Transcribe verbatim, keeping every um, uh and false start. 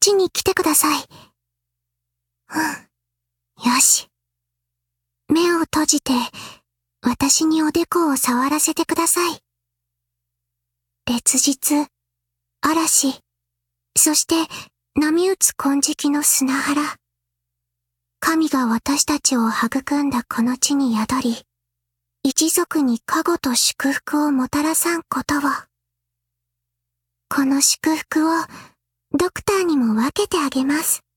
ちに来てください。うん。よし。目を閉じて、私におでこを触らせてください。烈日、嵐、そして波打つ金色の砂原。神が私たちを育んだこの地に宿り、一族に加護と祝福をもたらさんことを。この祝福をドクターにも分けてあげます。